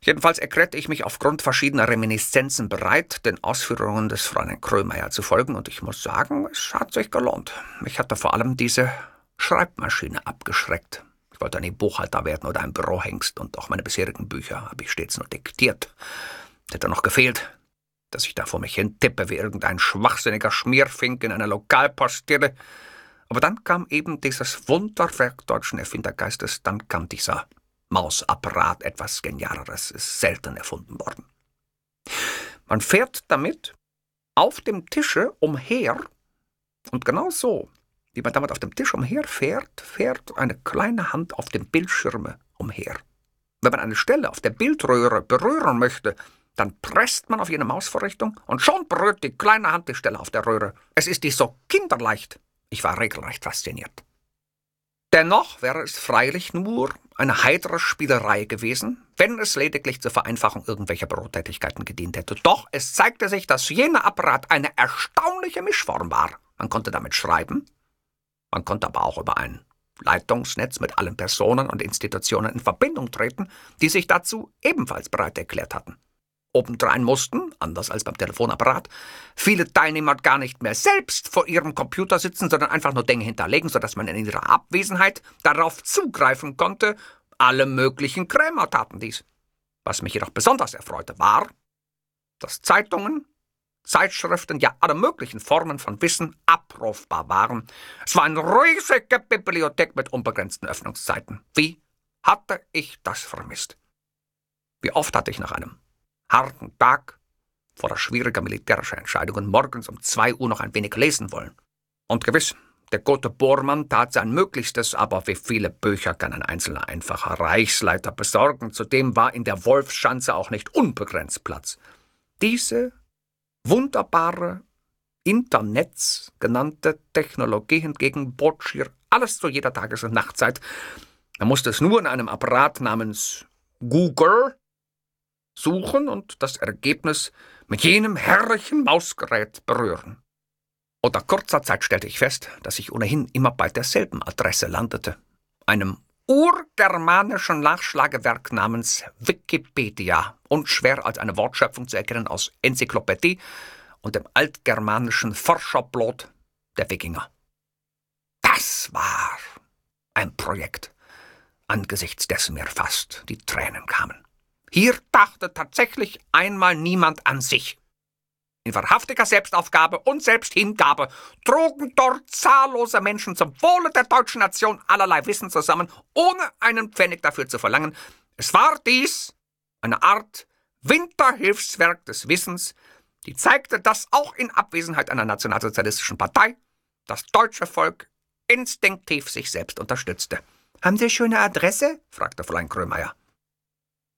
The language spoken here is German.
Jedenfalls erklärte ich mich aufgrund verschiedener Reminiszenzen bereit, den Ausführungen des Fräulein Krömeyer zu folgen, und ich muss sagen, es hat sich gelohnt. Mich hatte vor allem diese Schreibmaschine abgeschreckt. Ich wollte nie Buchhalter werden oder ein Bürohengst, und auch meine bisherigen Bücher habe ich stets nur diktiert. Es hätte noch gefehlt, dass ich da vor mich hin tippe wie irgendein schwachsinniger Schmierfink in einer Lokalpostille. Aber dann kam eben dieses Wunderwerk deutschen Erfindergeistes, dann kam dieser Mausapparat, etwas Genialeres ist selten erfunden worden. Man fährt damit auf dem Tische umher, und genau so, wie man damit auf dem Tisch umherfährt, fährt eine kleine Hand auf dem Bildschirme umher. Wenn man eine Stelle auf der Bildröhre berühren möchte, dann presst man auf jene Mausvorrichtung und schon berührt die kleine Hand die Stelle auf der Röhre. Es ist dies so kinderleicht. Ich war regelrecht fasziniert. Dennoch wäre es freilich nur eine heitere Spielerei gewesen, wenn es lediglich zur Vereinfachung irgendwelcher Bürotätigkeiten gedient hätte. Doch es zeigte sich, dass jener Apparat eine erstaunliche Mischform war. Man konnte damit schreiben, man konnte aber auch über ein Leitungsnetz mit allen Personen und Institutionen in Verbindung treten, die sich dazu ebenfalls bereit erklärt hatten. Obendrein mussten, anders als beim Telefonapparat, viele Teilnehmer gar nicht mehr selbst vor ihrem Computer sitzen, sondern einfach nur Dinge hinterlegen, sodass man in ihrer Abwesenheit darauf zugreifen konnte. Alle möglichen Krämer taten dies. Was mich jedoch besonders erfreute, war, dass Zeitungen, Zeitschriften, ja alle möglichen Formen von Wissen abrufbar waren. Es war eine riesige Bibliothek mit unbegrenzten Öffnungszeiten. Wie hatte ich das vermisst? Wie oft hatte ich nach einem harten Tag voller schwieriger militärischer Entscheidungen morgens um 2 Uhr noch ein wenig lesen wollen. Und gewiss, der gute Bormann tat sein Möglichstes, aber wie viele Bücher kann ein einzelner einfacher Reichsleiter besorgen? Zudem war in der Wolfschanze auch nicht unbegrenzt Platz. Diese wunderbare Internets genannte Technologie hingegen bot schier alles zu jeder Tages- und Nachtzeit. Man musste es nur in einem Apparat namens Google suchen und das Ergebnis mit jenem herrlichen Mausgerät berühren. Unter kurzer Zeit stellte ich fest, dass ich ohnehin immer bei derselben Adresse landete, einem urgermanischen Nachschlagewerk namens Wikipedia, unschwer als eine Wortschöpfung zu erkennen aus Enzyklopädie und dem altgermanischen Forscherblot der Wikinger. Das war ein Projekt, angesichts dessen mir fast die Tränen kamen. Hier dachte tatsächlich einmal niemand an sich. In wahrhaftiger Selbstaufgabe und Selbsthingabe trugen dort zahllose Menschen zum Wohle der deutschen Nation allerlei Wissen zusammen, ohne einen Pfennig dafür zu verlangen. Es war dies eine Art Winterhilfswerk des Wissens, die zeigte, dass auch in Abwesenheit einer nationalsozialistischen Partei das deutsche Volk instinktiv sich selbst unterstützte. »Haben Sie eine schöne Adresse?« fragte Fräulein Krömeyer.